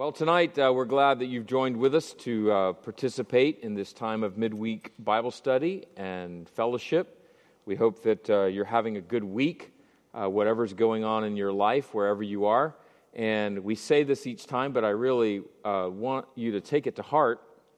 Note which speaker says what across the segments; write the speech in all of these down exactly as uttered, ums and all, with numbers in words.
Speaker 1: Well, tonight uh, we're glad that you've joined with us to uh, participate in this time of midweek Bible study and fellowship. We hope that uh, you're having a good week, uh, whatever's going on in your life, wherever you are. And we say this each time, but I really uh, want you to take it to heart.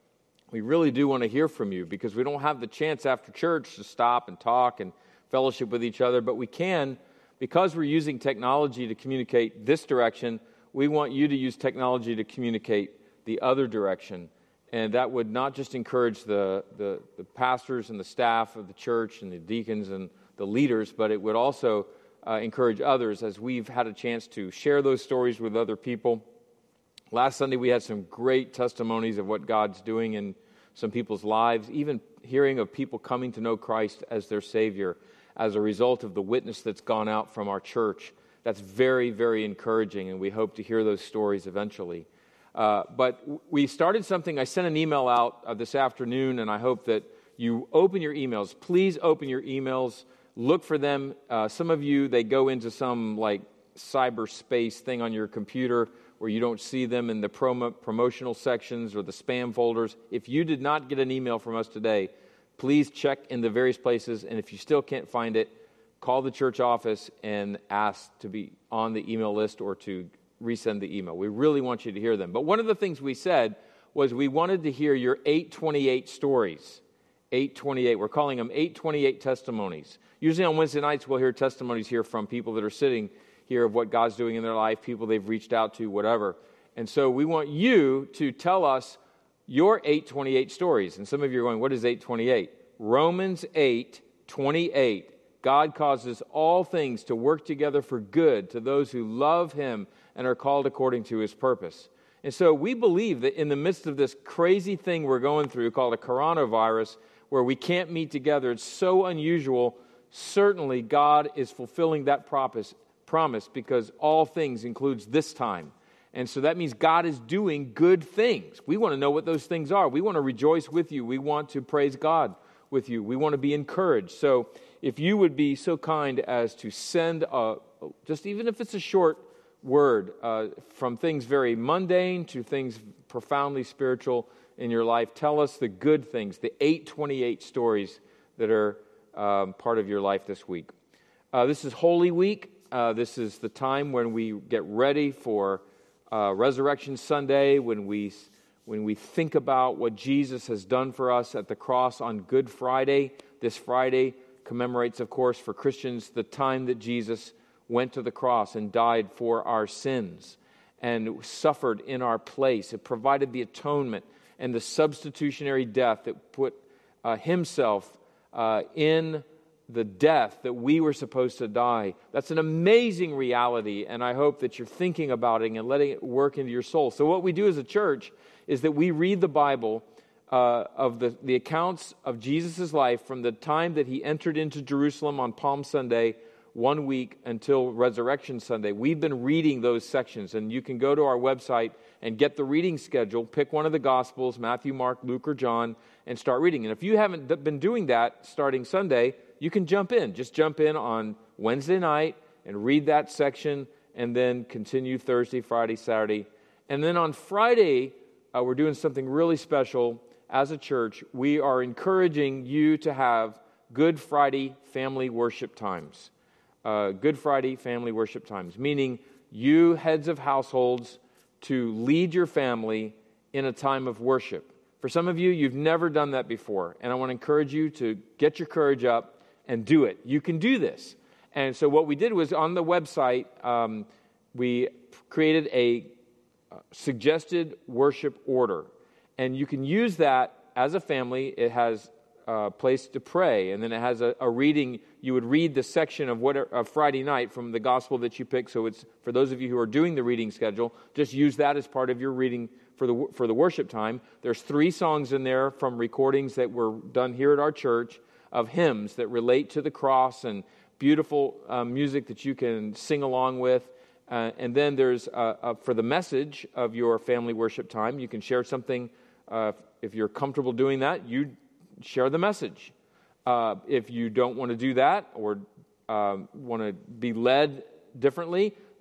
Speaker 1: We really do want to hear from you because we don't have the chance after church to stop and talk and fellowship with each other, but we can, because we're using technology to communicate this direction. We want you to use technology to communicate the other direction. And that would not just encourage the, the, the pastors and the staff of the church and the deacons and the leaders, but it would also uh, encourage others as we've had a chance to share those stories with other people. Last Sunday we had some great testimonies of what God's doing in some people's lives, even hearing of people coming to know Christ as their Savior as a result of the witness that's gone out from our church. That's very, very encouraging, and we hope to hear those stories eventually. Uh, but we started something. I sent an email out uh, this afternoon, and I hope that you open your emails. Please open your emails. Look for them. Uh, some of you, they go into some like cyberspace thing on your computer where you don't see them in the promo- promotional sections or the spam folders. If you did not get an email from us today, please check in the various places, and if you still can't find it, call the church office and ask to be on the email list or to resend the email. We really want you to hear them. But one of the things we said was we wanted to hear your eight twenty-eight stories. eight twenty-eight. We're calling them eight twenty-eight testimonies. Usually on Wednesday nights, we'll hear testimonies here from people that are sitting here of what God's doing in their life, people they've reached out to, whatever. And so we want you to tell us your eight twenty-eight stories. And some of you are going, what is eight twenty-eight? Romans eight twenty-eight. God causes all things to work together for good to those who love Him and are called according to His purpose. And so we believe that in the midst of this crazy thing we're going through called a coronavirus, where we can't meet together, it's so unusual, certainly God is fulfilling that promise, promise because all things includes this time. And so that means God is doing good things. We want to know what those things are. We want to rejoice with you. We want to praise God with you. We want to be encouraged. So if you would be so kind as to send, a, just even if it's a short word, uh, from things very mundane to things profoundly spiritual in your life, tell us the good things, the eight twenty-eight stories that are um, part of your life this week. Uh, this is Holy Week. Uh, this is the time when we get ready for uh, Resurrection Sunday, when we when we think about what Jesus has done for us at the cross on Good Friday. This Friday commemorates, of course, for Christians, the time that Jesus went to the cross and died for our sins and suffered in our place. It provided the atonement and the substitutionary death that put uh, Himself uh, in the death that we were supposed to die. That's an amazing reality, and I hope that you're thinking about it and letting it work into your soul. So what we do as a church is that we read the Bible uh, of the, the accounts of Jesus' life from the time that He entered into Jerusalem on Palm Sunday, one week until Resurrection Sunday. We've been reading those sections, and you can go to our website and get the reading schedule, pick one of the Gospels, Matthew, Mark, Luke, or John, and start reading. And if you haven't been doing that starting Sunday, you can jump in. Just jump in on Wednesday night and read that section, and then continue Thursday, Friday, Saturday. And then on Friday, uh, we're doing something really special. As a church, we are encouraging you to have Good Friday family worship times. Uh, Good Friday family worship times, meaning you heads of households to lead your family in a time of worship. For some of you, you've never done that before, and I want to encourage you to get your courage up and do it. You can do this. And so what we did was on the website, um, we created a uh, suggested worship order. And you can use that as a family. It has a place to pray, and then it has a, a reading. You would read the section of what of Friday night from the gospel that you pick. So it's for those of you who are doing the reading schedule, just use that as part of your reading for the for the worship time. There's three songs in there from recordings that were done here at our church of hymns that relate to the cross and beautiful uh, music that you can sing along with. Uh, and then there's uh, uh, for the message of your family worship time, you can share something. Uh, if you're comfortable doing that, you share the message. Uh, if you don't want to do that or um, want to be led differently,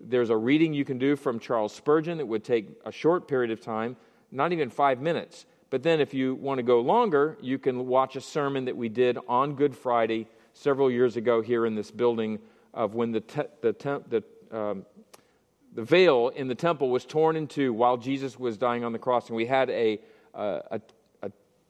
Speaker 1: there's a reading you can do from Charles Spurgeon that would take a short period of time, not even five minutes. But then if you want to go longer, you can watch a sermon that we did on Good Friday several years ago here in this building of when the te- the te- the um, the veil in the temple was torn in two while Jesus was dying on the cross, and we had a uh, a, a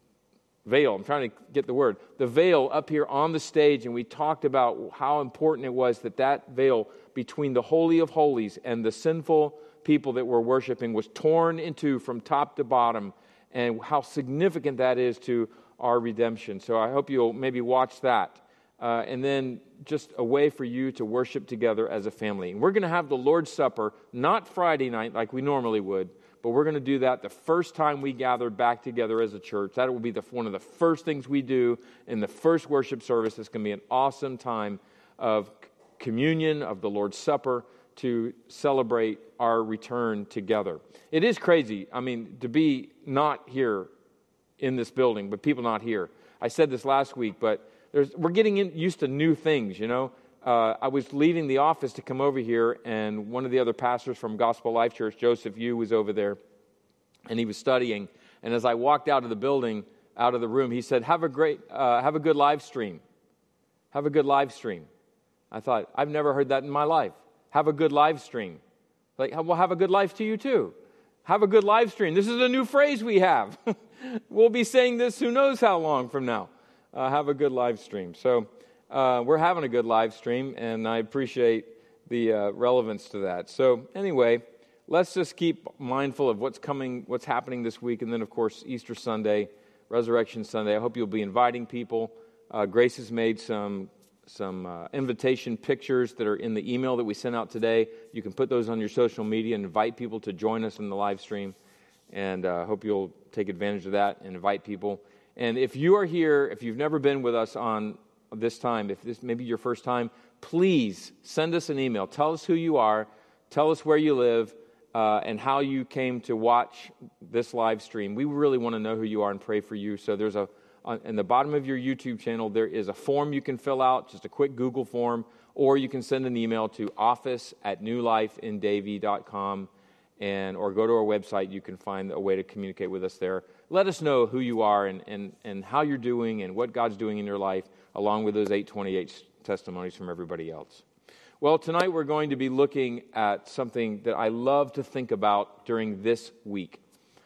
Speaker 1: veil. I'm trying to get the word. The veil up here on the stage, and we talked about how important it was that that veil between the Holy of Holies and the sinful people that were worshiping was torn in two from top to bottom, and how significant that is to our redemption. So I hope you'll maybe watch that. Uh, and then just a way for you to worship together as a family. And we're going to have the Lord's Supper, not Friday night like we normally would, but we're going to do that the first time we gather back together as a church. That will be the, one of the first things we do in the first worship service. It's going to be an awesome time of communion, of the Lord's Supper, to celebrate our return together. It is crazy, I mean, to be not here in this building, but people not here. I said this last week, but There's, we're getting in, used to new things, you know. Uh, I was leaving the office to come over here, and one of the other pastors from Gospel Life Church, Joseph Yu, was over there, and he was studying. And as I walked out of the building, out of the room, he said, "Have a great, uh, have a good live stream. Have a good live stream." I thought, I've never heard that in my life. Have a good live stream. Like, well, have a good life to you too. Have a good live stream. This is a new phrase we have. We'll be saying this who knows how long from now. Uh, have a good live stream. So uh, we're having a good live stream, and I appreciate the uh, relevance to that. So anyway, let's just keep mindful of what's coming, what's happening this week, and then, of course, Easter Sunday, Resurrection Sunday. I hope you'll be inviting people. Uh, Grace has made some some uh, invitation pictures that are in the email that we sent out today. You can put those on your social media and invite people to join us in the live stream, and I uh, hope you'll take advantage of that and invite people. And if you are here, if you've never been with us on this time, if this may be your first time, please send us an email. Tell us who you are, tell us where you live, uh, and how you came to watch this live stream. We really want to know who you are and pray for you. So there's a, on, in the bottom of your YouTube channel, there is a form you can fill out, just a quick Google form, or you can send an email to office at new life in davie dot com, and or go to our website. You can find a way to communicate with us there. Let us know who you are and, and, and how you're doing and what God's doing in your life, along with those eight twenty-eight testimonies from everybody else. Well, tonight we're going to be looking at something that I love to think about during this week.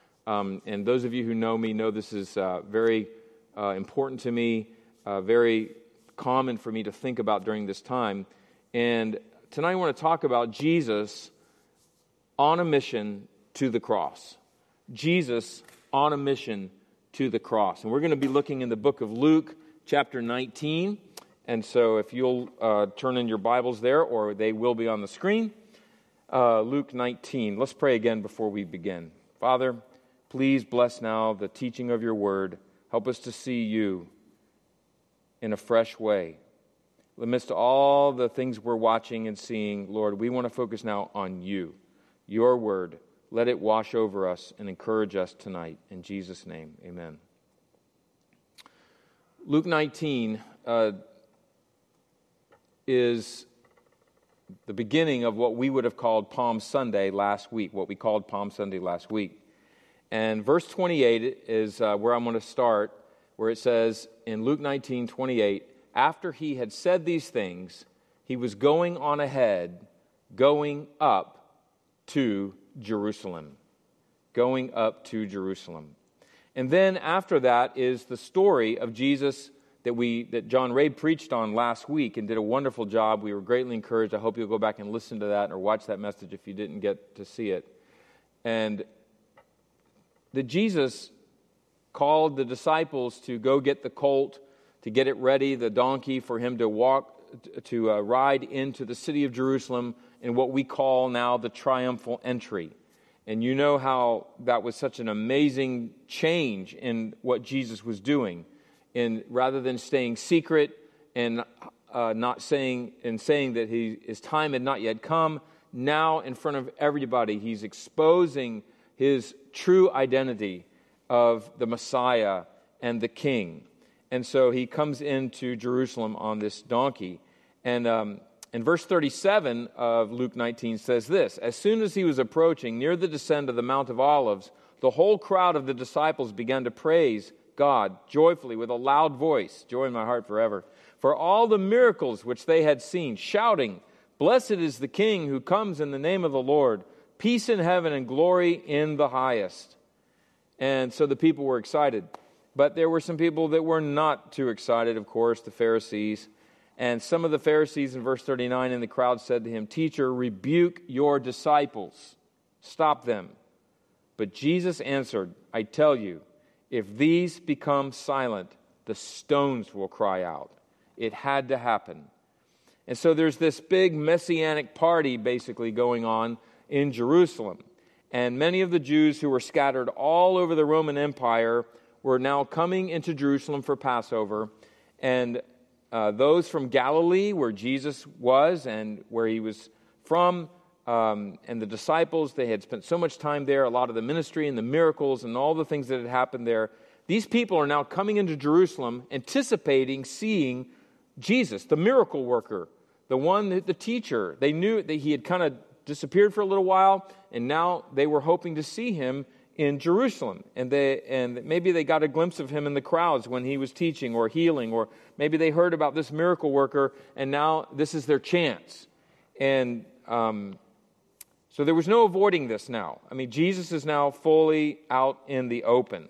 Speaker 1: Um, and those of you who know me know this is uh, very uh, important to me, uh, very common for me to think about during this time. And tonight I want to talk about Jesus on a mission to the cross. Jesus on a mission to the cross. And we're going to be looking in the book of Luke, chapter nineteen. And so if you'll uh, turn in your Bibles there, or they will be on the screen, uh, Luke nineteen. Let's pray again before we begin. Father, please bless now the teaching of your word. Help us to see you in a fresh way. In the midst of all the things we're watching and seeing, Lord, we want to focus now on you, your word. Let it wash over us and encourage us tonight. In Jesus' name, amen. Luke nineteen uh, is the beginning of what we would have called Palm Sunday last week, what we called Palm Sunday last week. And verse twenty-eight is uh, where I'm going to start, where it says in Luke nineteen twenty-eight, after he had said these things, he was going on ahead, going up to Jerusalem. Going up to Jerusalem. And then after that is the story of Jesus that we that John Ray preached on last week and did a wonderful job. We were greatly encouraged. I hope you'll go back and listen to that or watch that message if you didn't get to see it. And that Jesus called the disciples to go get the colt, to get it ready, the donkey, for him to walk, to uh, ride into the city of Jerusalem in what we call now the triumphal entry. And you know how that was such an amazing change in what Jesus was doing. And rather than staying secret and uh, not saying and saying that he, his time had not yet come, now in front of everybody, he's exposing his true identity of the Messiah and the King. And so he comes into Jerusalem on this donkey. And um, And verse thirty-seven of Luke nineteen says this, "As soon as he was approaching near the descent of the Mount of Olives, the whole crowd of the disciples began to praise God joyfully with a loud voice," joy in my heart forever, "for all the miracles which they had seen, shouting, 'Blessed is the King who comes in the name of the Lord, peace in heaven and glory in the highest.'" And so the people were excited. But there were some people that were not too excited, of course, the Pharisees. And some of the Pharisees in verse thirty-nine in the crowd said to him, "Teacher, rebuke your disciples. Stop them." But Jesus answered, "I tell you, if these become silent, the stones will cry out." It had to happen. And so there's this big messianic party basically going on in Jerusalem. And many of the Jews who were scattered all over the Roman Empire were now coming into Jerusalem for Passover. And uh, those from Galilee, where Jesus was and where he was from, um, and the disciples, they had spent so much time there, a lot of the ministry and the miracles and all the things that had happened there. These people are now coming into Jerusalem anticipating seeing Jesus, the miracle worker, the one, the teacher. They knew that he had kind of disappeared for a little while, and now they were hoping to see him in Jerusalem. And they and maybe they got a glimpse of him in the crowds when he was teaching or healing, or maybe they heard about this miracle worker, and now this is their chance. And um, so there was no avoiding this now. I mean, Jesus is now fully out in the open.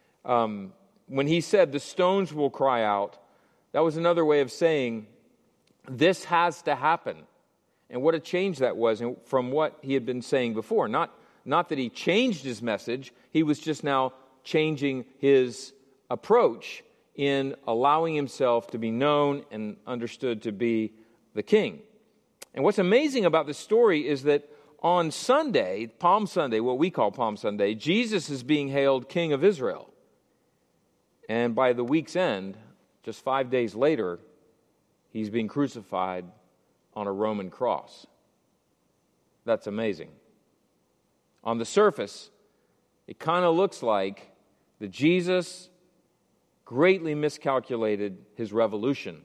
Speaker 1: Um, when he said, "The stones will cry out," that was another way of saying, this has to happen. And what a change that was from what he had been saying before. Not, not that he changed his message, he was just now changing his approach in allowing himself to be known and understood to be the king. And what's amazing about this story is that on Sunday, Palm Sunday, what we call Palm Sunday, Jesus is being hailed King of Israel. And by the week's end, just five days later, he's being crucified on a Roman cross. That's amazing. On the surface, it kind of looks like that Jesus greatly miscalculated his revolution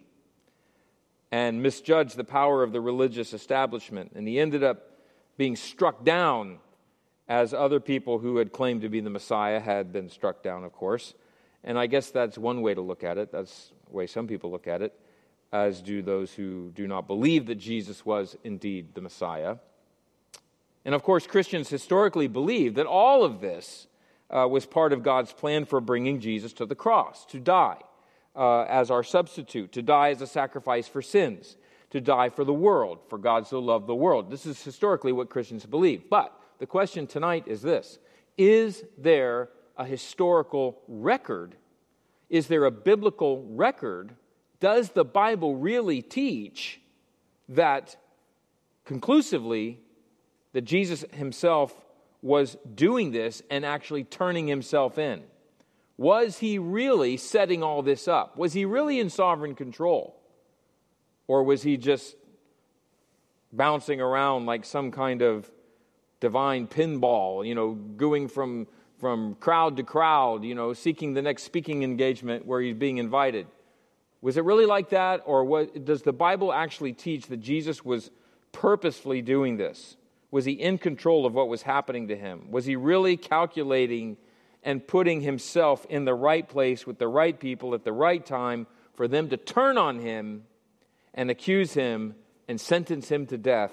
Speaker 1: and misjudged the power of the religious establishment. And he ended up being struck down as other people who had claimed to be the Messiah had been struck down, of course. And I guess that's one way to look at it. That's the way some people look at it, as do those who do not believe that Jesus was indeed the Messiah. And of course, Christians historically believe that all of this uh, was part of God's plan for bringing Jesus to the cross, to die uh, as our substitute, to die as a sacrifice for sins, to die for the world, for God so loved the world. This is historically what Christians believe. But the question tonight is this: is there a historical record? Is there a biblical record? Does the Bible really teach that conclusively that Jesus himself was doing this and actually turning himself in? Was he really setting all this up? Was he really in sovereign control? Or was he just bouncing around like some kind of divine pinball, you know, going from, from crowd to crowd, you know, seeking the next speaking engagement where he's being invited? Was it really like that? Or what, does the Bible actually teach that Jesus was purposefully doing this? Was he in control of what was happening to him? Was he really calculating and putting himself in the right place with the right people at the right time for them to turn on him and accuse him and sentence him to death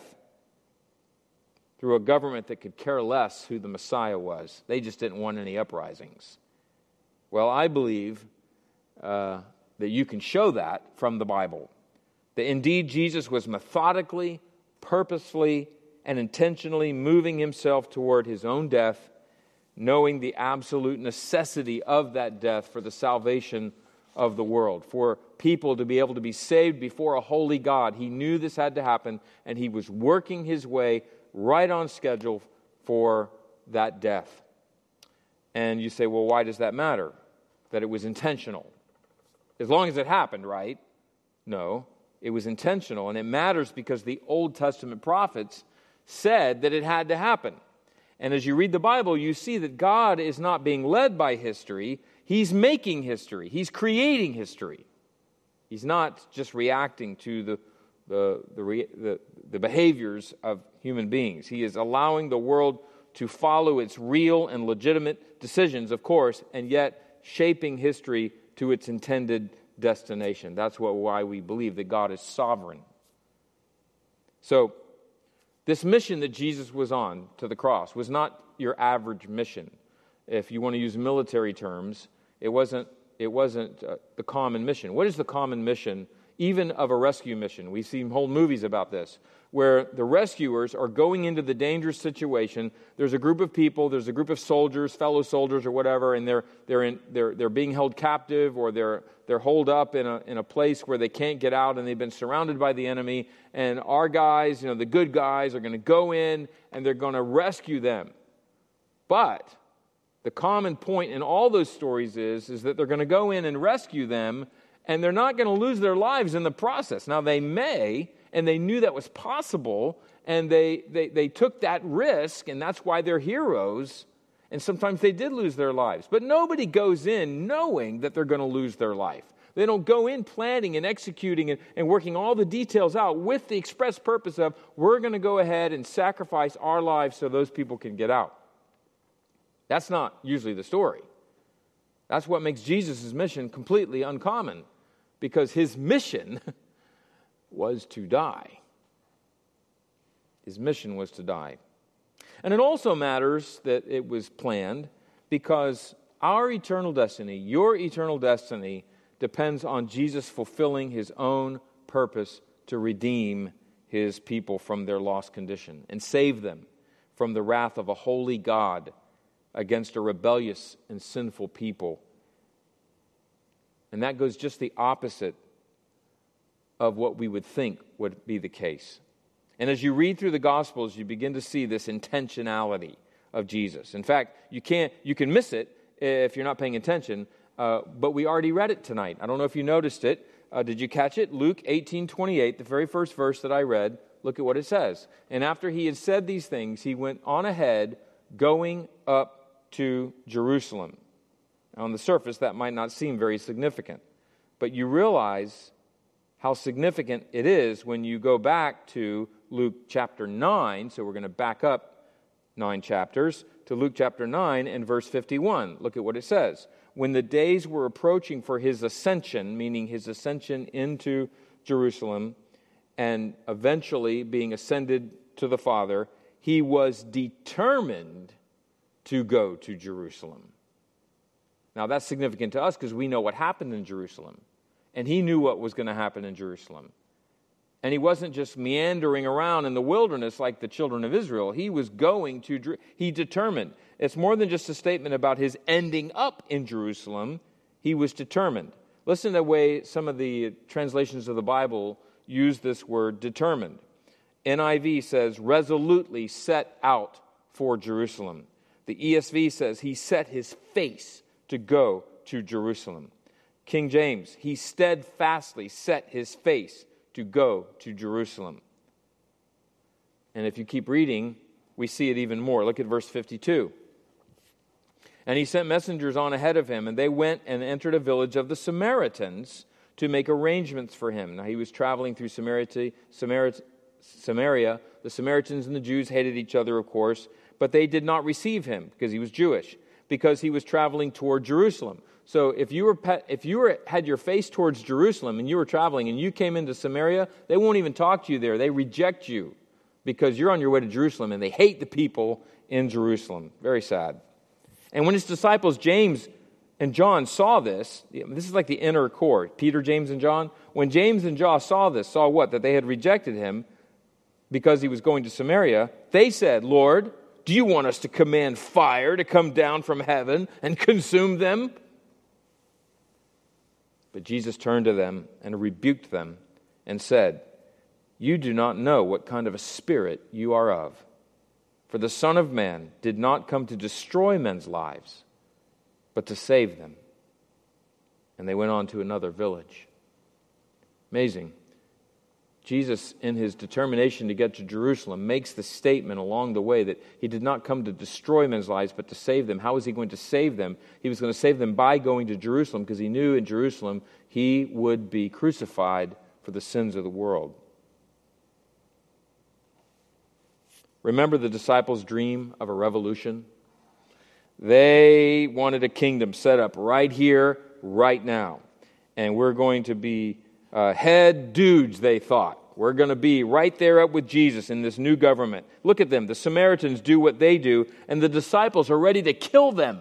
Speaker 1: through a government that could care less who the Messiah was? They just didn't want any uprisings. Well, I believe uh, that you can show that from the Bible. That indeed Jesus was methodically, purposefully, and intentionally moving himself toward his own death, knowing the absolute necessity of that death for the salvation of the world, for people to be able to be saved before a holy God. He knew this had to happen, and he was working his way right on schedule for that death. And you say, well, why does that matter? That it was intentional. As long as it happened, right? No, it was intentional, and it matters because the Old Testament prophets said that it had to happen. And as you read the Bible, you see that God is not being led by history. He's making history. He's creating history. He's not just reacting to the the, the, re, the, the behaviors of human beings. He is allowing the world to follow its real and legitimate decisions, of course, and yet shaping history to its intended destination. That's what, why we believe that God is sovereign. So, this mission that Jesus was on to the cross was not your average mission. If you want to use military terms, it wasn't it wasn't uh, the common mission. What is the common mission, even of a rescue mission? We've seen whole movies about this, where the rescuers are going into the dangerous situation. There's a group of people, there's a group of soldiers, fellow soldiers or whatever, and they're they're in they're they're being held captive, or they're they're holed up in a in a place where they can't get out, and they've been surrounded by the enemy. And our guys, you know, the good guys, are going to go in and they're going to rescue them. But the common point in all those stories is, is that they're going to go in and rescue them, and they're not going to lose their lives in the process. Now, they may, and they knew that was possible, and they, they, they took that risk, and that's why they're heroes, and sometimes they did lose their lives. But nobody goes in knowing that they're going to lose their life. They don't go in planning and executing and, and working all the details out with the express purpose of, we're going to go ahead and sacrifice our lives so those people can get out. That's not usually the story. That's what makes Jesus' mission completely uncommon, because his mission was to die. His mission was to die. And it also matters that it was planned, because our eternal destiny, your eternal destiny, depends on Jesus fulfilling his own purpose to redeem his people from their lost condition and save them from the wrath of a holy God against a rebellious and sinful people. And that goes just the opposite of what we would think would be the case. And as you read through the Gospels, you begin to see this intentionality of Jesus. In fact, you can't you can miss it if you're not paying attention, uh, but we already read it tonight. I don't know if you noticed it. Uh, did you catch it? Luke eighteen twenty-eight, the very first verse that I read, look at what it says. And after he had said these things, he went on ahead, going up to Jerusalem. Now, on the surface, that might not seem very significant, but you realize how significant it is when you go back to Luke chapter nine. So we're going to back up nine chapters to Luke chapter nine and verse fifty-one. Look at what it says. When the days were approaching for his ascension, meaning his ascension into Jerusalem, and eventually being ascended to the Father, he was determined to go to Jerusalem. Now that's significant to us because we know what happened in Jerusalem. And he knew what was going to happen in Jerusalem. And he wasn't just meandering around in the wilderness like the children of Israel. He was going to, he determined. It's more than just a statement about his ending up in Jerusalem. He was determined. Listen to the way some of the translations of the Bible use this word determined. N I V says, resolutely set out for Jerusalem. The E S V says he set his face to go to Jerusalem. King James, he steadfastly set his face to go to Jerusalem. And if you keep reading, we see it even more. Look at verse fifty-two. And he sent messengers on ahead of him, and they went and entered a village of the Samaritans to make arrangements for him. Now he was traveling through Samaria. Samaria. The Samaritans and the Jews hated each other, of course, but they did not receive him because he was Jewish, because he was traveling toward Jerusalem. So if you were if you were had your face towards Jerusalem and you were traveling and you came into Samaria, they won't even talk to you there. They reject you because you're on your way to Jerusalem, and they hate the people in Jerusalem. Very sad. And when his disciples James and John saw this, this is like the inner core, Peter, James, and John. When James and John saw this, saw what? That they had rejected him because he was going to Samaria, they said, Lord, do you want us to command fire to come down from heaven and consume them? But Jesus turned to them and rebuked them and said, you do not know what kind of a spirit you are of. For the Son of Man did not come to destroy men's lives, but to save them. And they went on to another village. Amazing. Jesus, in his determination to get to Jerusalem, makes the statement along the way that he did not come to destroy men's lives, but to save them. How was he going to save them? He was going to save them by going to Jerusalem, because he knew in Jerusalem he would be crucified for the sins of the world. Remember the disciples' dream of a revolution? They wanted a kingdom set up right here, right now. And we're going to be uh, head dudes, they thought. We're going to be right there up with Jesus in this new government. Look at them. The Samaritans do what they do, and the disciples are ready to kill them.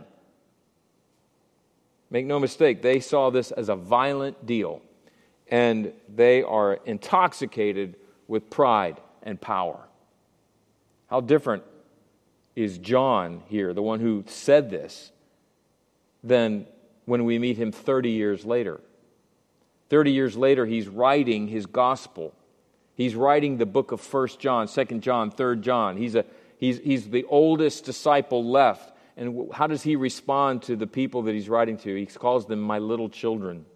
Speaker 1: Make no mistake, they saw this as a violent deal, and they are intoxicated with pride and power. How different is John here, the one who said this, than when we meet him thirty years later. thirty years later, he's writing his gospel. He's writing the book of First John, Second John, Third John. He's a he's he's the oldest disciple left. And how does he respond to the people that he's writing to? He calls them my little children.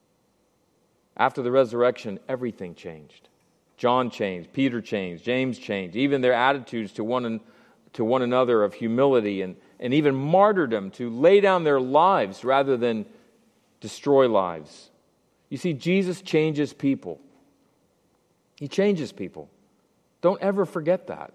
Speaker 1: After the resurrection, everything changed. John changed, Peter changed, James changed. Even their attitudes to one and to one another of humility and, and even martyrdom, to lay down their lives rather than destroy lives. You see, Jesus changes people. He changes people. Don't ever forget that.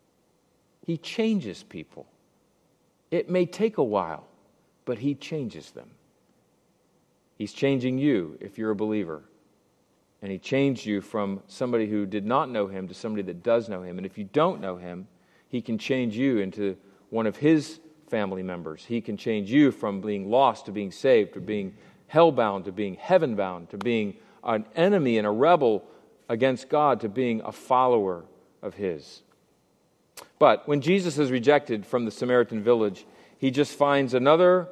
Speaker 1: He changes people. It may take a while, but He changes them. He's changing you if you're a believer. And He changed you from somebody who did not know Him to somebody that does know Him. And if you don't know Him, He can change you into one of His family members. He can change you from being lost to being saved, to being hell-bound, to being heaven-bound, to being an enemy and a rebel against God, to being a follower of His. But when Jesus is rejected from the Samaritan village, He just finds another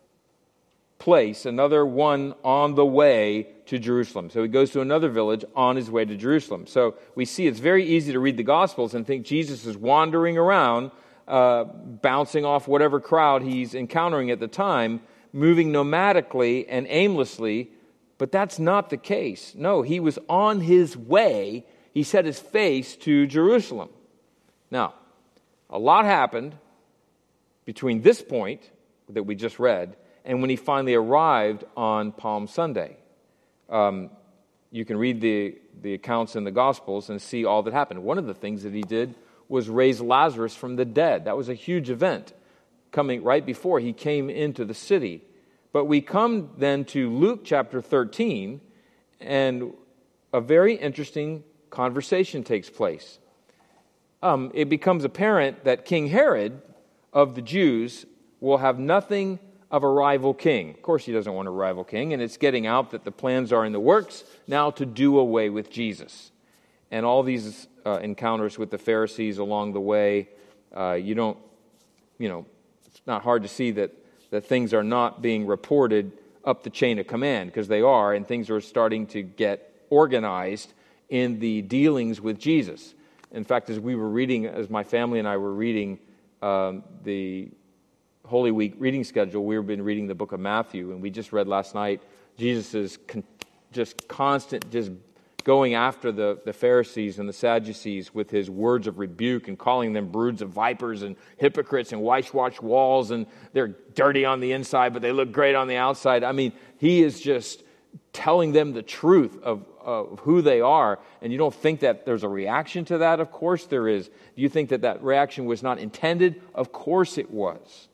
Speaker 1: place, another one on the way to Jerusalem. So He goes to another village on His way to Jerusalem. So we see it's very easy to read the Gospels and think Jesus is wandering around, uh, bouncing off whatever crowd He's encountering at the time, moving nomadically and aimlessly. But that's not the case. No, He was on His way. He set His face to Jerusalem. Now, a lot happened between this point that we just read and when He finally arrived on Palm Sunday. Um, you can read the, the accounts in the Gospels and see all that happened. One of the things that He did was raise Lazarus from the dead. That was a huge event coming right before He came into the city. But we come then to Luke chapter thirteen, and a very interesting conversation takes place. Um, it becomes apparent that King Herod of the Jews will have nothing of a rival king. Of course, he doesn't want a rival king, and it's getting out that the plans are in the works now to do away with Jesus. And all these uh, encounters with the Pharisees along the way, uh, you don't, you know, it's not hard to see that that things are not being reported up the chain of command, because they are, and things are starting to get organized in the dealings with Jesus. In fact, as we were reading, as my family and I were reading um, the Holy Week reading schedule, we've been reading the book of Matthew, and we just read last night Jesus' con- just constant, just going after the, the Pharisees and the Sadducees with His words of rebuke and calling them broods of vipers and hypocrites and whitewashed walls, and they're dirty on the inside, but they look great on the outside. I mean, He is just telling them the truth of, of who they are, and you don't think that there's a reaction to that? Of course there is. Do you think that that reaction was not intended? Of course it was.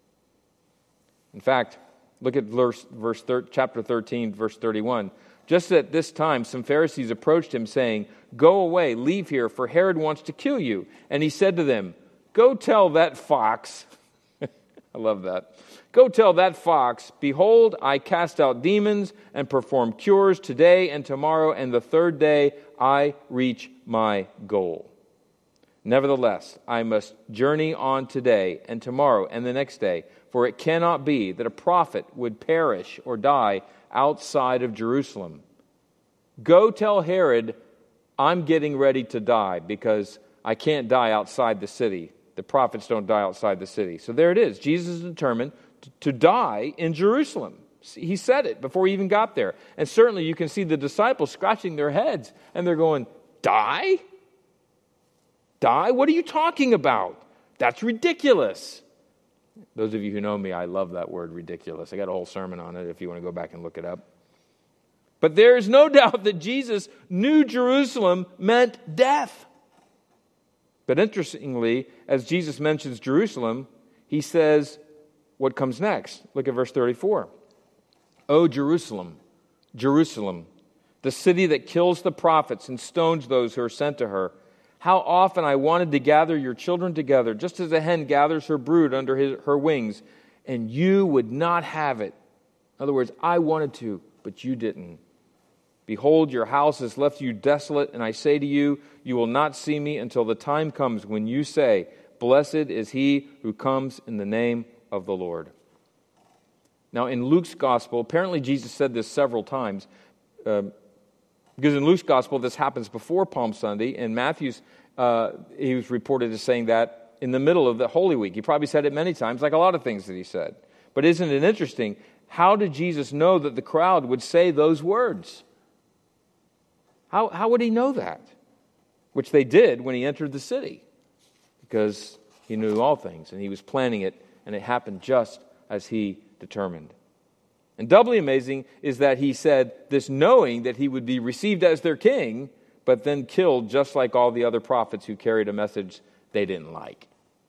Speaker 1: In fact, look at verse, verse thir- chapter thirteen, verse thirty-one. Just at this time, some Pharisees approached Him, saying, "Go away, leave here, for Herod wants to kill you." And He said to them, "Go tell that fox," I love that, "Go tell that fox, behold, I cast out demons and perform cures today and tomorrow, and the third day I reach my goal. Nevertheless, I must journey on today and tomorrow and the next day, for it cannot be that a prophet would perish or die outside of Jerusalem. Go tell Herod, I'm getting ready to die because I can't die outside the city. The prophets don't die outside the city." So there it is. Jesus is determined to, to die in Jerusalem. He said it before He even got there. And certainly you can see the disciples scratching their heads and they're going, "Die? Die? What are you talking about? That's ridiculous." Those of you who know me, I love that word, ridiculous. I got a whole sermon on it if you want to go back and look it up. But there is no doubt that Jesus knew Jerusalem meant death. But interestingly, as Jesus mentions Jerusalem, he says what comes next. Look at verse thirty-four. O Jerusalem, Jerusalem, the city that kills the prophets and stones those who are sent to her. How often I wanted to gather your children together, just as a hen gathers her brood under his, her wings, and you would not have it. In other words, I wanted to, but you didn't. Behold, your house has left you desolate, and I say to you, you will not see me until the time comes when you say, blessed is he who comes in the name of the Lord. Now, in Luke's gospel, apparently Jesus said this several times, uh, because in Luke's gospel, this happens before Palm Sunday. In Matthew's, uh, he was reported as saying that in the middle of the Holy Week. He probably said it many times, like a lot of things that he said. But isn't it interesting? How did Jesus know that the crowd would say those words? How, how would he know that? Which they did when he entered the city, because he knew all things, and he was planning it, and it happened just as he determined. And doubly amazing is that he said this knowing that he would be received as their king, but then killed just like all the other prophets who carried a message they didn't like.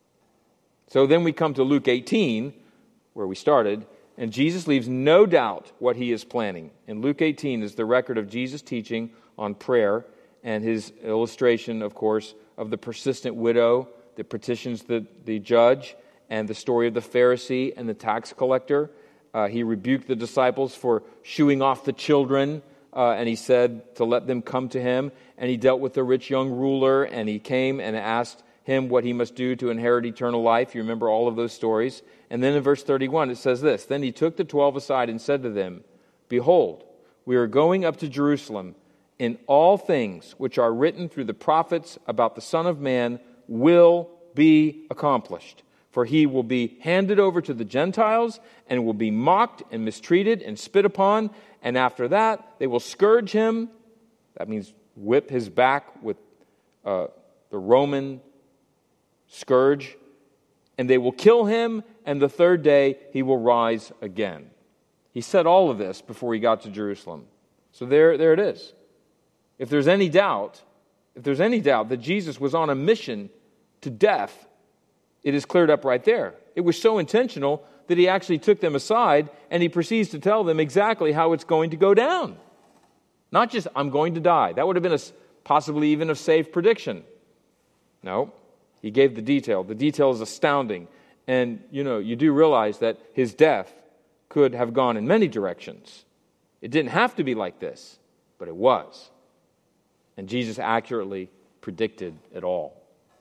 Speaker 1: So then we come to Luke eighteen, where we started, and Jesus leaves no doubt what he is planning. In Luke eighteen is the record of Jesus' teaching on prayer and his illustration, of course, of the persistent widow that petitions the, the judge, and the story of the Pharisee and the tax collector. Uh, he rebuked the disciples for shooing off the children, uh, and he said to let them come to him. And he dealt with the rich young ruler, and he came and asked him what he must do to inherit eternal life. You remember all of those stories. And then in verse thirty-one it says this, Then he took the twelve aside and said to them, Behold, we are going up to Jerusalem, and all things which are written through the prophets about the Son of Man will be accomplished. For he will be handed over to the Gentiles and will be mocked and mistreated and spit upon. And after that, they will scourge him. That means whip his back with uh, the Roman scourge. And they will kill him, and the third day he will rise again. He said all of this before he got to Jerusalem. So there, there it is. If there's any doubt, if there's any doubt that Jesus was on a mission to death, it is cleared up right there. It was so intentional that he actually took them aside and he proceeds to tell them exactly how it's going to go down. Not just, I'm going to die. That would have been a, possibly even a safe prediction. No, he gave the detail. The detail is astounding. And, you know, you do realize that his death could have gone in many directions. It didn't have to be like this, but it was. And Jesus accurately predicted it all.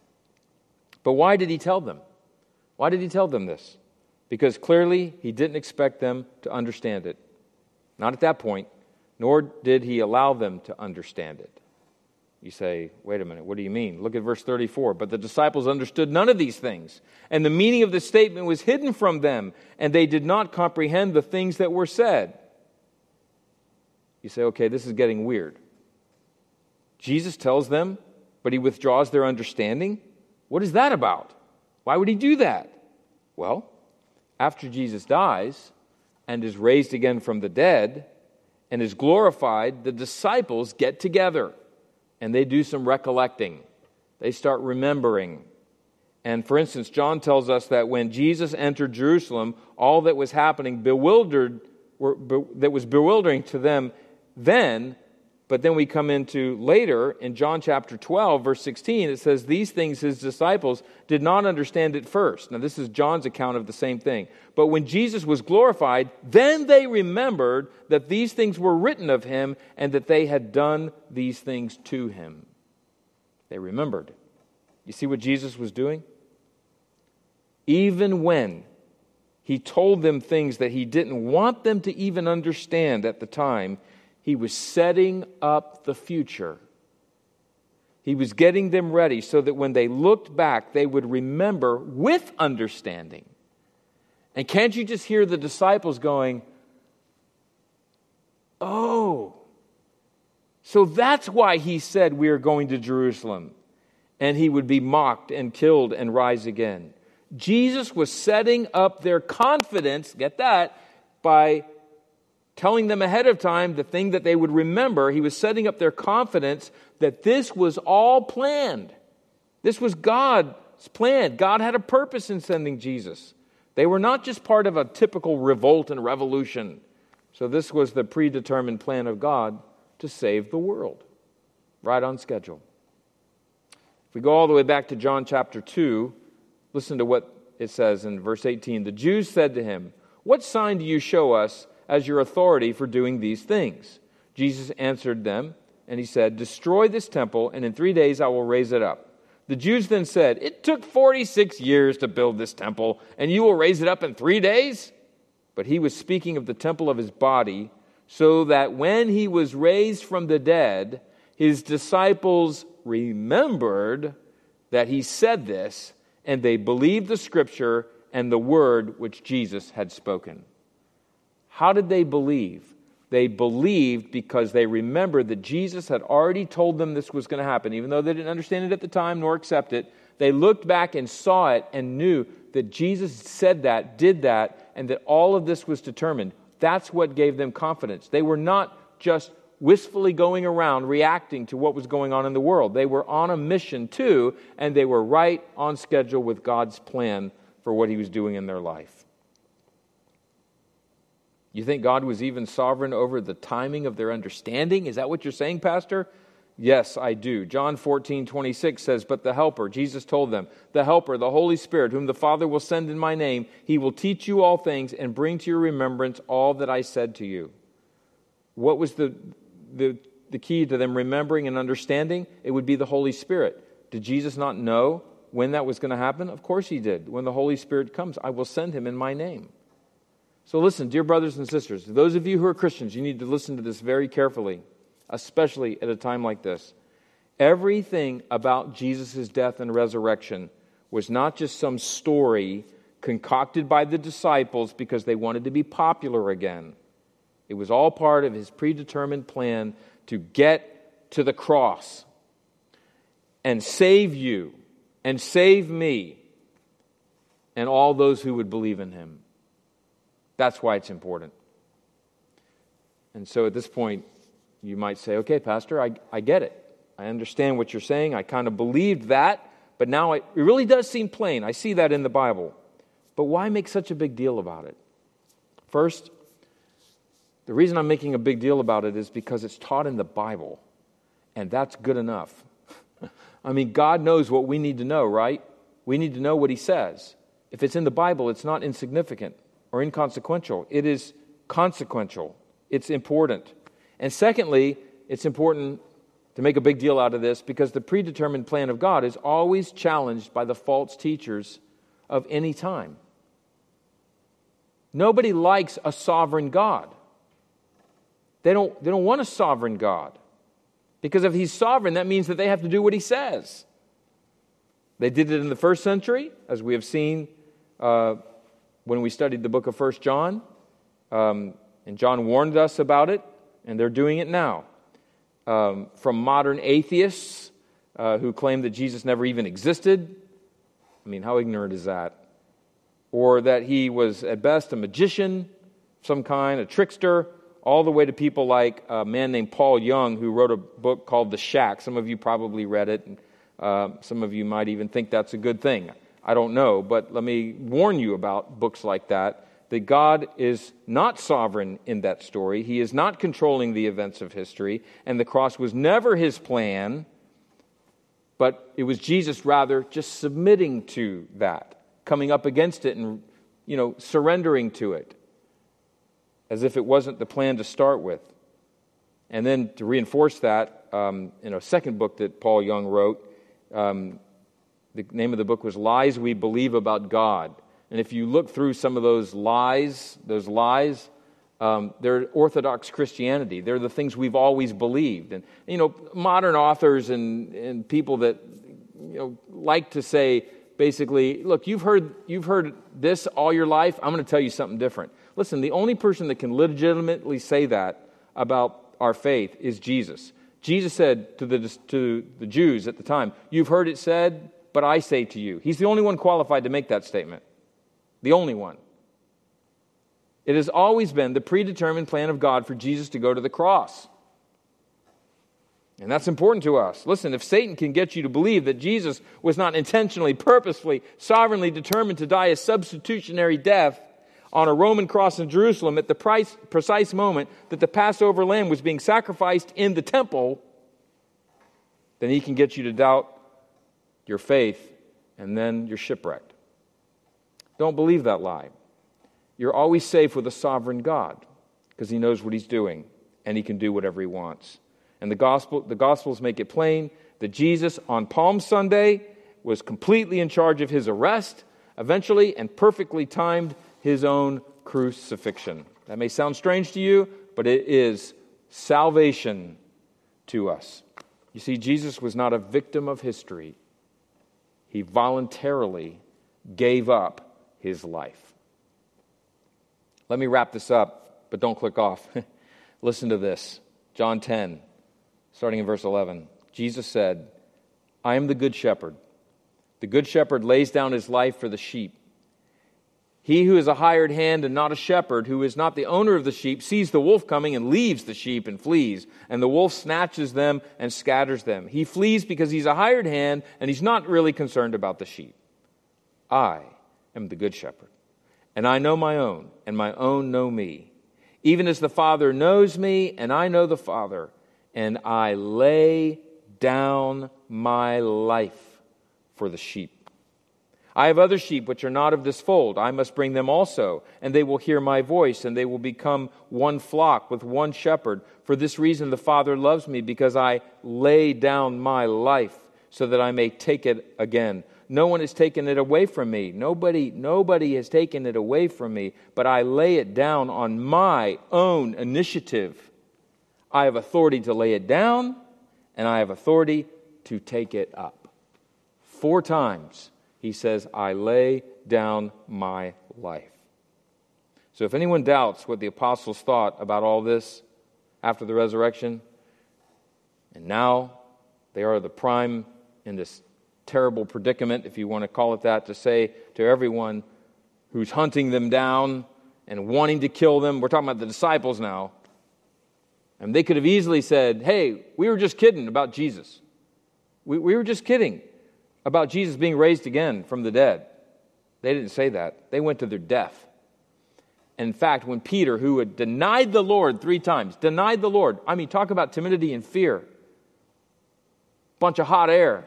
Speaker 1: But why did he tell them? Why did he tell them this? Because clearly he didn't expect them to understand it. Not at that point, nor did he allow them to understand it. You say, wait a minute, what do you mean? Look at verse thirty-four. But the disciples understood none of these things, and the meaning of the statement was hidden from them, and they did not comprehend the things that were said. You say, okay, this is getting weird. Jesus tells them, but he withdraws their understanding? What is that about? Why would he do that? Well, after Jesus dies and is raised again from the dead and is glorified, the disciples get together and they do some recollecting. They start remembering. And for instance, John tells us that when Jesus entered Jerusalem, all that was happening bewildered, were, be, that was bewildering to them then. But then we come into later in John chapter twelve, verse sixteen, it says, These things his disciples did not understand at first. Now this is John's account of the same thing. But when Jesus was glorified, then they remembered that these things were written of him and that they had done these things to him. They remembered. You see what Jesus was doing? Even when he told them things that he didn't want them to even understand at the time, he was setting up the future. He was getting them ready so that when they looked back, they would remember with understanding. And can't you just hear the disciples going, oh, so that's why he said we are going to Jerusalem, and he would be mocked and killed and rise again. Jesus was setting up their confidence, get that, by telling them ahead of time the thing that they would remember. He was setting up their confidence that this was all planned. This was God's plan. God had a purpose in sending Jesus. They were not just part of a typical revolt and revolution. So this was the predetermined plan of God to save the world. Right on schedule. If we go all the way back to John chapter two, listen to what it says in verse eighteen. The Jews said to him, "What sign do you show us as your authority for doing these things?" Jesus answered them, and he said, "Destroy this temple, and in three days I will raise it up." The Jews then said, "It took forty-six years to build this temple, and you will raise it up in three days?" But he was speaking of the temple of his body, so that when he was raised from the dead, his disciples remembered that he said this, and they believed the scripture and the word which Jesus had spoken. How did they believe? They believed because they remembered that Jesus had already told them this was going to happen. Even though they didn't understand it at the time nor accept it, they looked back and saw it and knew that Jesus said that, did that, and that all of this was determined. That's what gave them confidence. They were not just wistfully going around reacting to what was going on in the world. They were on a mission too, and they were right on schedule with God's plan for what he was doing in their life. You think God was even sovereign over the timing of their understanding? Is that what you're saying, Pastor? Yes, I do. John fourteen twenty-six says, "But the Helper," Jesus told them, "the Helper, the Holy Spirit, whom the Father will send in my name, he will teach you all things and bring to your remembrance all that I said to you." What was the, the, the key to them remembering and understanding? It would be the Holy Spirit. Did Jesus not know when that was going to happen? Of course he did. When the Holy Spirit comes, I will send him in my name. So listen, dear brothers and sisters, those of you who are Christians, you need to listen to this very carefully, especially at a time like this. Everything about Jesus' death and resurrection was not just some story concocted by the disciples because they wanted to be popular again. It was all part of his predetermined plan to get to the cross and save you and save me and all those who would believe in him. That's why it's important. And so at this point, you might say, "Okay, Pastor, I, I get it. I understand what you're saying. I kind of believed that, but now it, it really does seem plain. I see that in the Bible. But why make such a big deal about it?" First, the reason I'm making a big deal about it is because it's taught in the Bible, and that's good enough. I mean, God knows what we need to know, right? We need to know what he says. If it's in the Bible, it's not insignificant or inconsequential. It is consequential. It's important. And secondly, it's important to make a big deal out of this because the predetermined plan of God is always challenged by the false teachers of any time. Nobody likes a sovereign God. They don't, they don't want a sovereign God. Because if he's sovereign, that means that they have to do what he says. They did it in the first century, as we have seen uh, when we studied the book of First John. Um, and John warned us about it, and they're doing it now. Um, from modern atheists uh, who claim that Jesus never even existed. I mean, how ignorant is that? Or that he was at best a magician, some kind, a trickster, all the way to people like a man named Paul Young who wrote a book called The Shack. Some of you probably read it. And, uh, some of you might even think that's a good thing. I don't know, but let me warn you about books like that, that God is not sovereign in that story. He is not controlling the events of history, and the cross was never his plan, but it was Jesus rather just submitting to that, coming up against it and, you know, surrendering to it, as if it wasn't the plan to start with. And then to reinforce that, um, in a second book that Paul Young wrote, um, the name of the book was Lies We Believe About God. And if you look through some of those lies, those lies, um, they're Orthodox Christianity. They're the things we've always believed. And, you know, modern authors and, and people that, you know, like to say, basically, look, you've heard you've heard this all your life. I'm going to tell you something different. Listen, the only person that can legitimately say that about our faith is Jesus. Jesus said to the to the Jews at the time, "You've heard it said, but I say to you." He's the only one qualified to make that statement. The only one. It has always been the predetermined plan of God for Jesus to go to the cross. And that's important to us. Listen, if Satan can get you to believe that Jesus was not intentionally, purposefully, sovereignly determined to die a substitutionary death on a Roman cross in Jerusalem at the price, precise moment that the Passover lamb was being sacrificed in the temple, then he can get you to doubt your faith, and then you're shipwrecked. Don't believe that lie. You're always safe with a sovereign God because he knows what he's doing and he can do whatever he wants. And the gospel, the Gospels make it plain that Jesus on Palm Sunday was completely in charge of his arrest, eventually, and perfectly timed his own crucifixion. That may sound strange to you, but it is salvation to us. You see, Jesus was not a victim of history. He voluntarily gave up his life. Let me wrap this up, but don't click off. Listen to this. John ten, starting in verse eleven. Jesus said, I am the good shepherd. The good shepherd lays down his life for the sheep. He who is a hired hand and not a shepherd, who is not the owner of the sheep, sees the wolf coming and leaves the sheep and flees. And the wolf snatches them and scatters them. He flees because he's a hired hand and he's not really concerned about the sheep. I am the good shepherd, and I know my own, and my own know me. Even as the Father knows me, and I know the Father, and I lay down my life for the sheep. I have other sheep which are not of this fold. I must bring them also, and they will hear my voice, and they will become one flock with one shepherd. For this reason the Father loves me, because I lay down my life so that I may take it again. No one has taken it away from me. Nobody, nobody has taken it away from me, but I lay it down on my own initiative. I have authority to lay it down, and I have authority to take it up. Four times he says, I lay down my life. So if anyone doubts what the apostles thought about all this after the resurrection, and now they are the prime in this terrible predicament, if you want to call it that, to say to everyone who's hunting them down and wanting to kill them, we're talking about the disciples now, and they could have easily said, hey, we were just kidding about Jesus. We, we were just kidding about Jesus being raised again from the dead. They didn't say that. They went to their death. And in fact, when Peter, who had denied the Lord three times, denied the Lord, I mean, talk about timidity and fear. Bunch of hot air.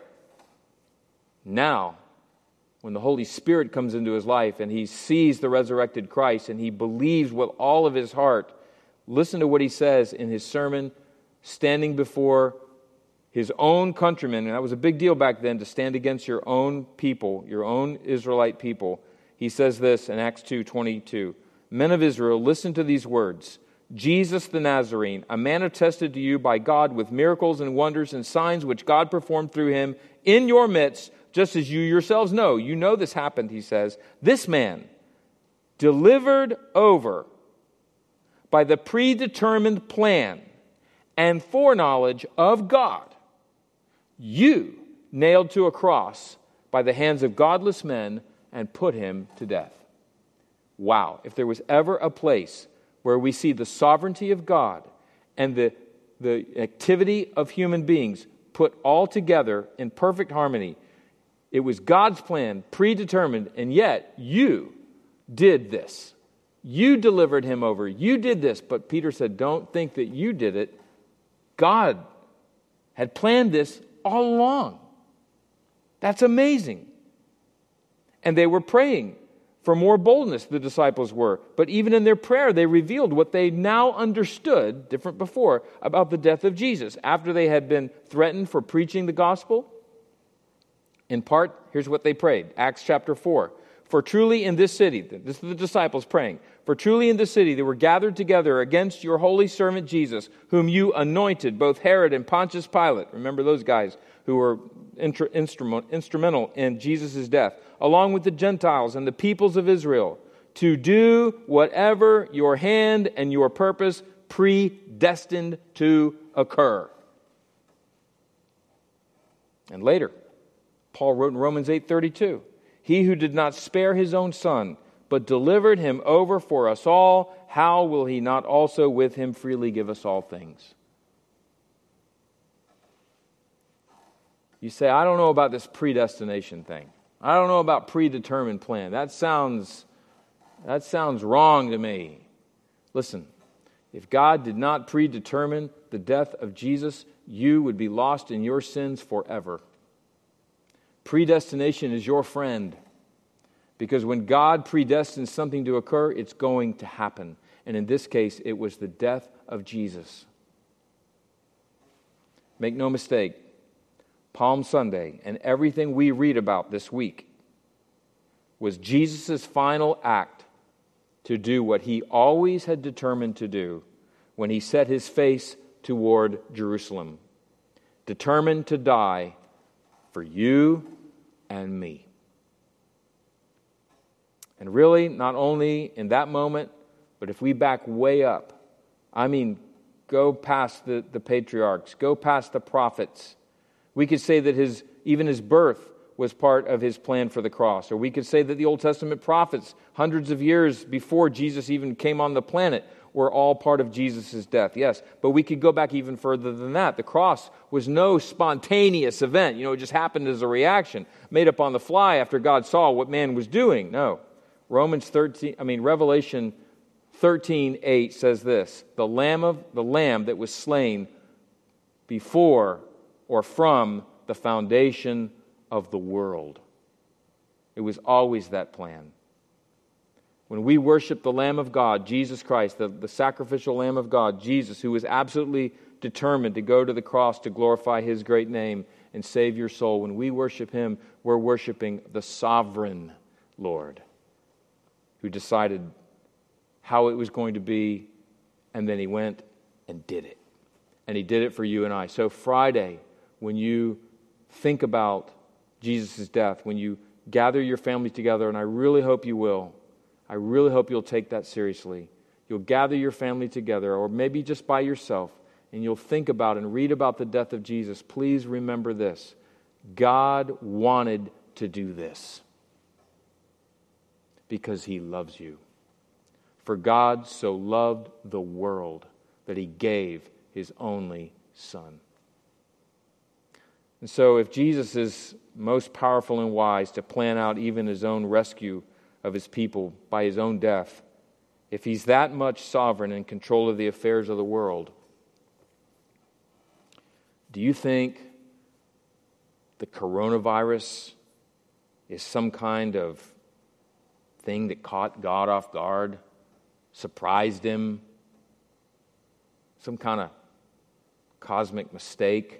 Speaker 1: Now, when the Holy Spirit comes into his life and he sees the resurrected Christ and he believes with all of his heart, listen to what he says in his sermon, standing before his own countrymen, and that was a big deal back then, to stand against your own people, your own Israelite people. He says this in Acts two twenty-two. Men of Israel, listen to these words. Jesus the Nazarene, a man attested to you by God with miracles and wonders and signs which God performed through him in your midst, just as you yourselves know. You know this happened, he says. This man, delivered over by the predetermined plan and foreknowledge of God, you nailed to a cross by the hands of godless men and put him to death. Wow. If there was ever a place where we see the sovereignty of God and the, the activity of human beings put all together in perfect harmony, it was God's plan, predetermined, and yet you did this. You delivered him over. You did this. But Peter said, don't think that you did it. God had planned this all along. That's amazing. And they were praying for more boldness, the disciples were. But even in their prayer, they revealed what they now understood, different before, about the death of Jesus. After they had been threatened for preaching the gospel, in part, here's what they prayed. Acts chapter four. For truly in this city, this is the disciples praying, for truly in this city they were gathered together against your holy servant Jesus, whom you anointed, both Herod and Pontius Pilate. Remember those guys who were inter- instrument, instrumental in Jesus' death, along with the Gentiles and the peoples of Israel, to do whatever your hand and your purpose predestined to occur. And later, Paul wrote in Romans eight thirty-two, he who did not spare his own son, but delivered him over for us all, how will he not also with him freely give us all things? You say, I don't know about this predestination thing. I don't know about predetermined plan. That sounds, that sounds wrong to me. Listen, if God did not predetermine the death of Jesus, you would be lost in your sins forever. Predestination is your friend, because when God predestines something to occur, it's going to happen. And in this case, it was the death of Jesus. Make no mistake, Palm Sunday and everything we read about this week was Jesus' final act to do what he always had determined to do when he set his face toward Jerusalem, determined to die for you and me. And really, not only in that moment, but if we back way up, I mean, go past the, the patriarchs, go past the prophets, we could say that his even his birth was part of his plan for the cross. Or we could say that the Old Testament prophets, hundreds of years before Jesus even came on the planet, were all part of Jesus' death. Yes, but we could go back even further than that. The cross was no spontaneous event. You know, it just happened as a reaction, made up on the fly after God saw what man was doing. No. Romans thirteen, I mean, Revelation thirteen eight says this, the lamb of the lamb that was slain before or from the foundation of the world. It was always that plan. When we worship the Lamb of God, Jesus Christ, the, the sacrificial Lamb of God, Jesus, who was absolutely determined to go to the cross to glorify his great name and save your soul, when we worship him, we're worshiping the sovereign Lord who decided how it was going to be, and then he went and did it. And he did it for you and I. So Friday, when you think about Jesus' death, when you gather your family together, and I really hope you will, I really hope you'll take that seriously. You'll gather your family together, or maybe just by yourself, and you'll think about and read about the death of Jesus. Please remember this. God wanted to do this because he loves you. For God so loved the world that he gave his only Son. And so if Jesus is most powerful and wise to plan out even his own rescue of his people by his own death, if he's that much sovereign and in control of the affairs of the world, do you think the coronavirus is some kind of thing that caught God off guard, surprised him, some kind of cosmic mistake?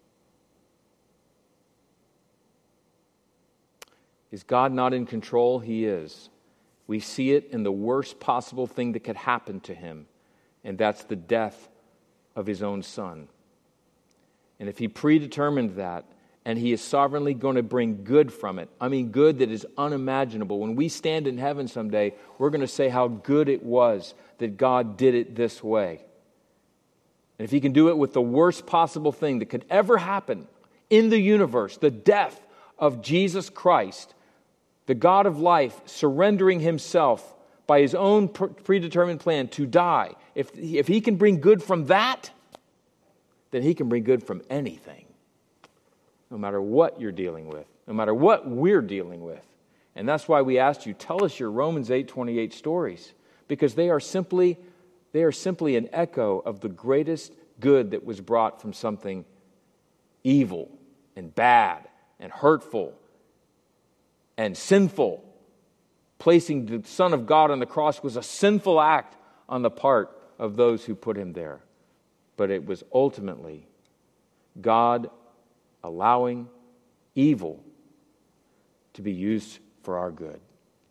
Speaker 1: Is God not in control? He is. We see it in the worst possible thing that could happen to him, and that's the death of his own Son. And if he predetermined that, and he is sovereignly going to bring good from it, I mean good that is unimaginable. When we stand in heaven someday, we're going to say how good it was that God did it this way. And if he can do it with the worst possible thing that could ever happen in the universe, the death of Jesus Christ, the God of life surrendering himself by his own predetermined plan to die, if, if he can bring good from that, then he can bring good from anything, no matter what you're dealing with, no matter what we're dealing with. And that's why we asked you, tell us your Romans eight twenty-eight stories, because they are simply, they are simply an echo of the greatest good that was brought from something evil and bad and hurtful and sinful. Placing the Son of God on the cross was a sinful act on the part of those who put him there. But it was ultimately God allowing evil to be used for our good.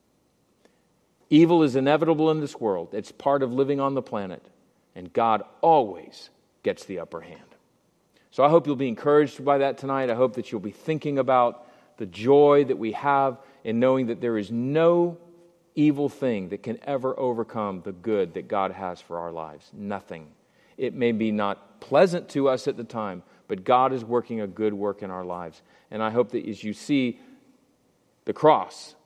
Speaker 1: Evil is inevitable in this world. It's part of living on the planet. And God always gets the upper hand. So I hope you'll be encouraged by that tonight. I hope that you'll be thinking about the joy that we have in knowing that there is no evil thing that can ever overcome the good that God has for our lives. Nothing. It may be not pleasant to us at the time, but God is working a good work in our lives. And I hope that as you see the cross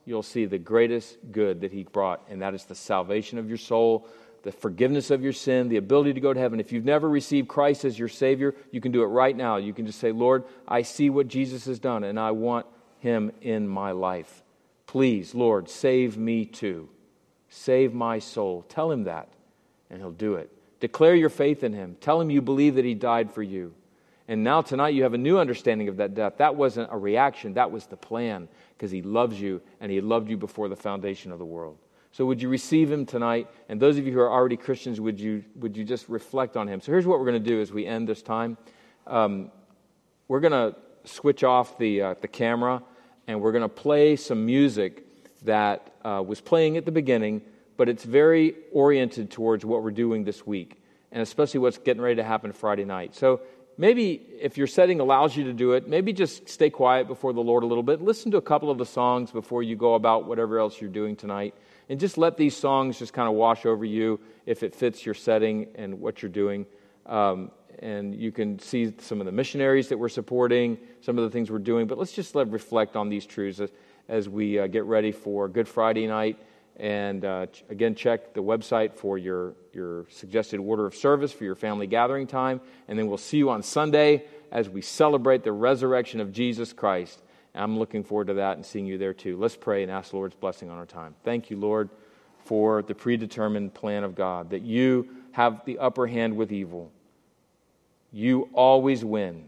Speaker 1: you'll see the greatest good that he brought, and that is the salvation of your soul, the forgiveness of your sin, the ability to go to heaven. If you've never received Christ as your Savior, you can do it right now. You can just say, Lord, I see what Jesus has done, and I want him in my life. Please, Lord, save me too. Save my soul. Tell him that, and he'll do it. Declare your faith in him. Tell him you believe that he died for you. And now tonight you have a new understanding of that death. That wasn't a reaction. That was the plan, because he loves you, and he loved you before the foundation of the world. So would you receive him tonight? And those of you who are already Christians, would you would you just reflect on him? So here's what we're going to do as we end this time. Um, we're going to switch off the uh, the camera, and we're going to play some music that uh, was playing at the beginning, but it's very oriented towards what we're doing this week, and especially what's getting ready to happen Friday night. So maybe if your setting allows you to do it, maybe just stay quiet before the Lord a little bit. Listen to a couple of the songs before you go about whatever else you're doing tonight. And just let these songs just kind of wash over you if it fits your setting and what you're doing. Um, and you can see some of the missionaries that we're supporting, some of the things we're doing. But let's just let reflect on these truths as, as we uh, get ready for Good Friday night. And uh, ch- again, check the website for your, your suggested order of service for your family gathering time. And then we'll see you on Sunday as we celebrate the resurrection of Jesus Christ. And I'm looking forward to that and seeing you there too. Let's pray and ask the Lord's blessing on our time. Thank you, Lord, for the predetermined plan of God, that you have the upper hand with evil. You always win.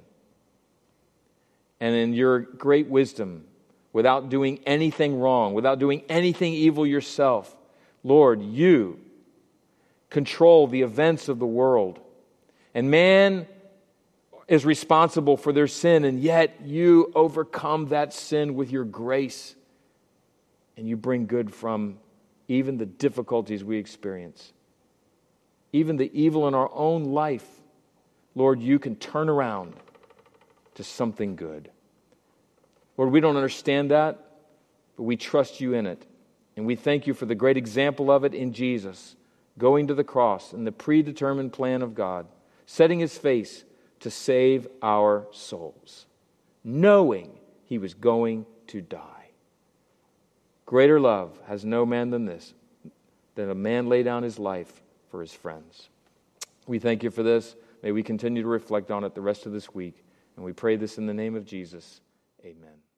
Speaker 1: And in your great wisdom, without doing anything wrong, without doing anything evil yourself, Lord, you control the events of the world. And man is responsible for their sin, and yet you overcome that sin with your grace, and you bring good from even the difficulties we experience, even the evil in our own life. Lord, you can turn around to something good. Lord, we don't understand that, but we trust you in it, and we thank you for the great example of it in Jesus, going to the cross and the predetermined plan of God, setting his face to save our souls, knowing he was going to die. Greater love has no man than this, that a man lay down his life for his friends. We thank you for this. May we continue to reflect on it the rest of this week. And we pray this in the name of Jesus. Amen.